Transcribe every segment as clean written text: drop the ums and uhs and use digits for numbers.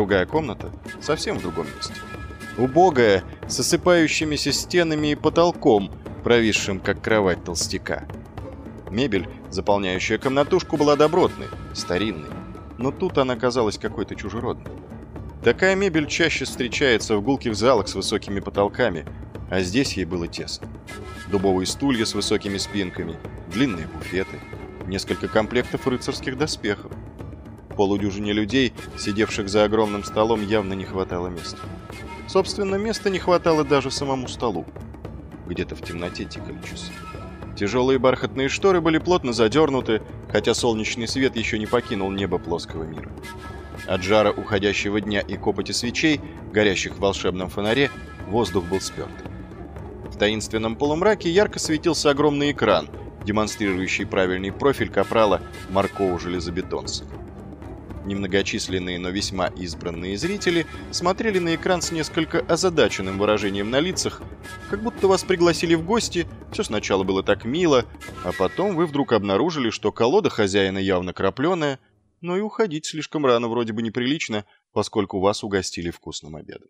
другая комната совсем в другом месте. Убогая, с осыпающимися стенами и потолком, провисшим как кровать толстяка. Мебель, заполняющая комнатушку, была добротной, старинной, но тут она казалась какой-то чужеродной. Такая мебель чаще встречается в гулких залах с высокими потолками, а здесь ей было тесно. Дубовые стулья с высокими спинками, длинные буфеты, несколько комплектов рыцарских доспехов. Полудюжине людей, сидевших за огромным столом, явно не хватало места. Собственно, места не хватало даже самому столу. Где-то в темноте тикали часы. Тяжелые бархатные шторы были плотно задернуты, хотя солнечный свет еще не покинул небо плоского мира. От жара уходящего дня и копоти свечей, горящих в волшебном фонаре, воздух был спертый. В таинственном полумраке ярко светился огромный экран, демонстрирующий правильный профиль капрала Маркоу-железобетонца. Немногочисленные, но весьма избранные зрители смотрели на экран с несколько озадаченным выражением на лицах, как будто вас пригласили в гости, все сначала было так мило, а потом вы вдруг обнаружили, что колода хозяина явно крапленая, но и уходить слишком рано вроде бы неприлично, поскольку вас угостили вкусным обедом.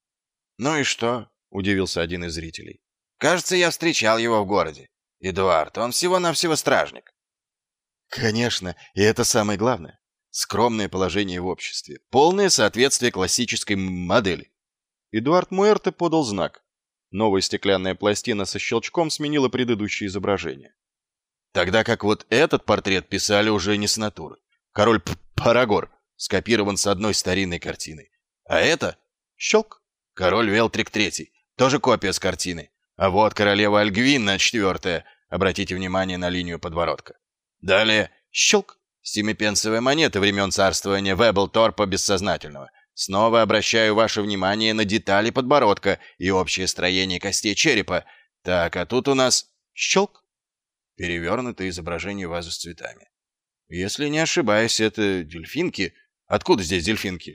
«Ну и что?» — удивился один из зрителей. «Кажется, я встречал его в городе. Эдуард, он всего-навсего стражник». Конечно, и это самое главное. Скромное положение в обществе, полное соответствие классической модели. Эдуард Муэрте подал знак. Новая стеклянная пластина со щелчком сменила предыдущее изображение. Тогда как вот этот портрет писали уже не с натуры. Король Парагор скопирован с одной старинной картины. А это — щелк. Король Велтрик III, тоже копия с картины. А вот королева Альгвинна IV, обратите внимание на линию подбородка. Далее — щелк. Семипенсовая монета времен царствования Вэбблторпа Бессознательного. Снова обращаю ваше внимание на детали подбородка и общее строение костей черепа. Так, а тут у нас щелк. Перевернутое изображение вазы с цветами. Если не ошибаюсь, это дельфинки. Откуда здесь дельфинки?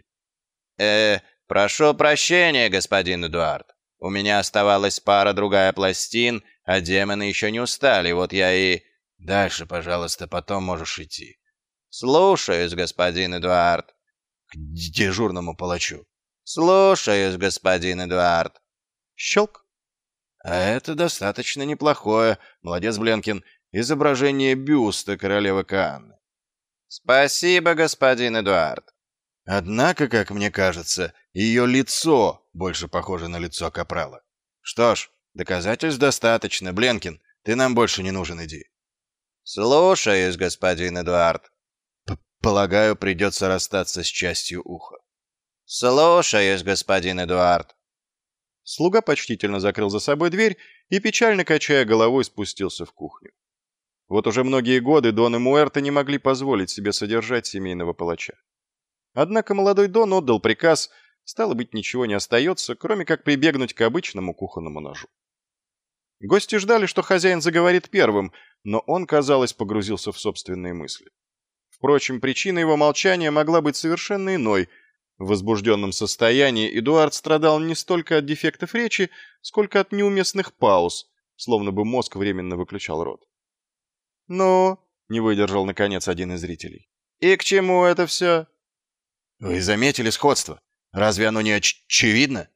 Прошу прощения, господин Эдуард. У меня оставалась пара-другая пластин, а демоны еще не устали, вот я и... Дальше, пожалуйста, потом можешь идти. Слушаюсь, господин Эдуард. К дежурному палачу. Слушаюсь, господин Эдуард. Щелк. А это достаточно неплохое, молодец, Бленкин, изображение бюста королевы Каанны. Спасибо, господин Эдуард. Однако, как мне кажется, ее лицо больше похоже на лицо капрала. Что ж, доказательств достаточно, Бленкин, ты нам больше не нужен, иди. Слушаюсь, господин Эдуард. Полагаю, придется расстаться с частью уха. Слушаюсь, господин Эдуард. Слуга почтительно закрыл за собой дверь и, печально качая головой, спустился в кухню. Вот уже многие годы Дон и Муэрте не могли позволить себе содержать семейного палача. Однако молодой Дон отдал приказ, стало быть, ничего не остается, кроме как прибегнуть к обычному кухонному ножу. Гости ждали, что хозяин заговорит первым, но он, казалось, погрузился в собственные мысли. Впрочем, причина его молчания могла быть совершенно иной. В возбужденном состоянии Эдуард страдал не столько от дефектов речи, сколько от неуместных пауз, словно бы мозг временно выключал рот. «Ну?» — не выдержал, наконец, один из зрителей. «И к чему это все?» «Вы заметили сходство? Разве оно не очевидно?»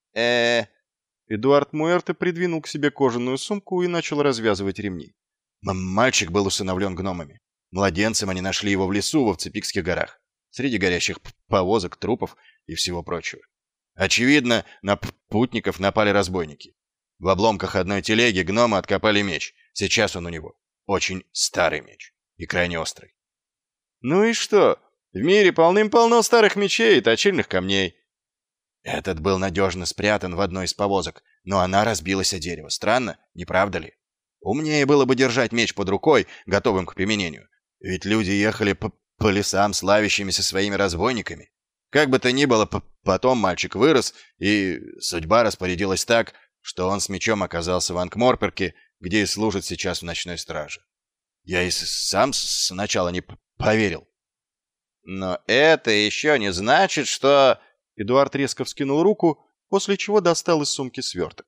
Эдуард Муэрте придвинул к себе кожаную сумку и начал развязывать ремни. Мальчик был усыновлен гномами. Младенцем они нашли его в лесу во Вцепикских горах, среди горящих повозок, трупов и всего прочего. Очевидно, на путников напали разбойники. В обломках одной телеги гномы откопали меч. Сейчас он у него. Очень старый меч и крайне острый. «Ну и что? В мире полным-полно старых мечей и точильных камней». Этот был надежно спрятан в одной из повозок, но она разбилась о дерево. Странно, не правда ли? Умнее было бы держать меч под рукой, готовым к применению. Ведь люди ехали по лесам, славящимися своими разбойниками. Как бы то ни было, потом мальчик вырос, и судьба распорядилась так, что он с мечом оказался в Анкморпорке, где и служит сейчас в ночной страже. Я и сам сначала не поверил. «Но это еще не значит, что...» Эдуард резко вскинул руку, после чего достал из сумки сверток.